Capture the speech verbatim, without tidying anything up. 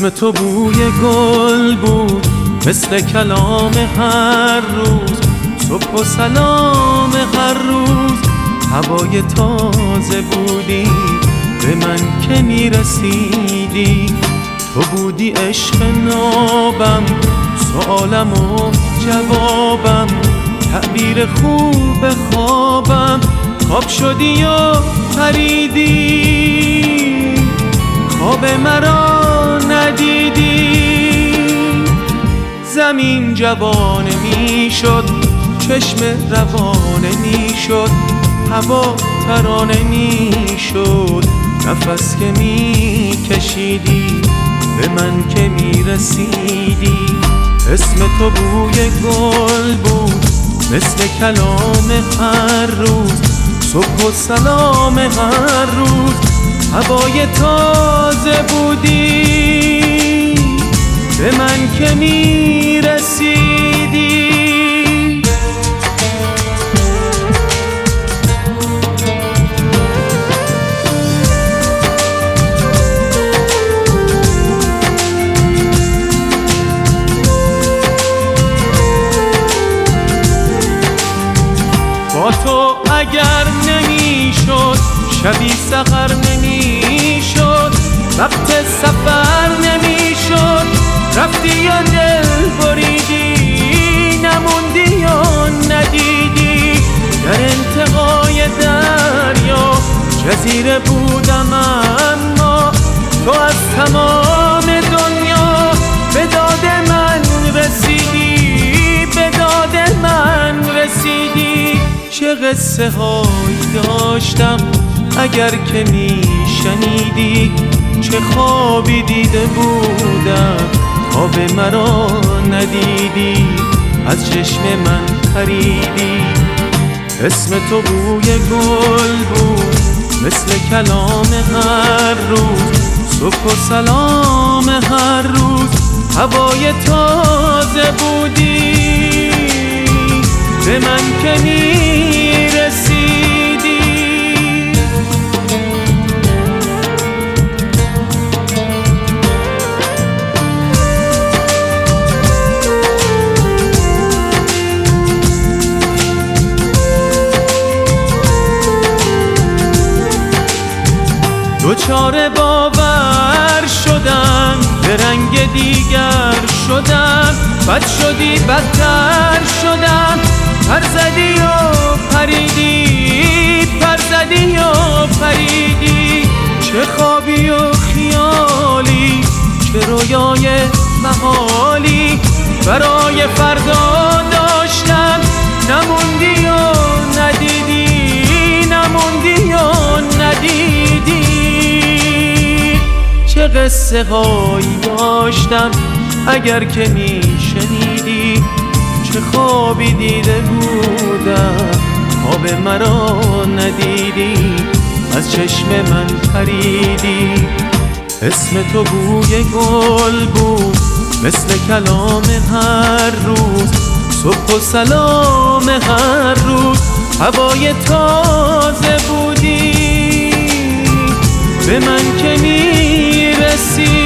اسم تو بوی گل بود مثل کلام هر روز، صبح و سلام هر روز. هوای تازه بودی به من که میرسیدی، تو بودی عشق نابم، سوالم و جوابم، تعبیر خوب خوابم. خواب شدی و پریدی، خواب مرا ندیدی. زمین جوانه میشد، چشم روانه میشد، هوا ترانه میشد، نفس که میکشیدی به من که میرسیدی. اسم تو بوی گل بود مثل کلام هر روز، صبح و سلام هر روز. هوای تازه بودی به من که میرسیدی. با تو اگر نمیشد شبی سحر نمیشد، وقت سفر نمیشد، رفتی یا دل بریدی، نموندی یا ندیدی. در انتهای دریا جزیره بودم، اما تو از تمام دنیا به داد من رسیدی، به داد من رسیدی. چه قصه هایی داشتم اگر که میشنیدی، چه خوابی دیده بودم خواب مرا ندیدی، از چشم من پریدی. اسم تو بوی گل بود مثل کلام هر روز، صبح و سلام هر روز. هوای تازه بودی به من که میرسیدی. دوچار باور شدم، به رنگ دیگر شدم، بد شدی بدتر شدم. پر زدی و پریدی، پر زدی و پریدی. چه خوابی و خیالی، چه رویای محالی برای فردا داشتم. نموندی و ندیدی، نموندی و ندیدی. چه قصه هایی داشتم اگر که میشنیدی، چه خوابی دیده بودم خواب مرا ندیدی، از چشم من پریدی. اسم تو بوی گل بود مثل کلام هر روز، صبح و سلام هر روز. هوای تازه بودی به من که میرسی.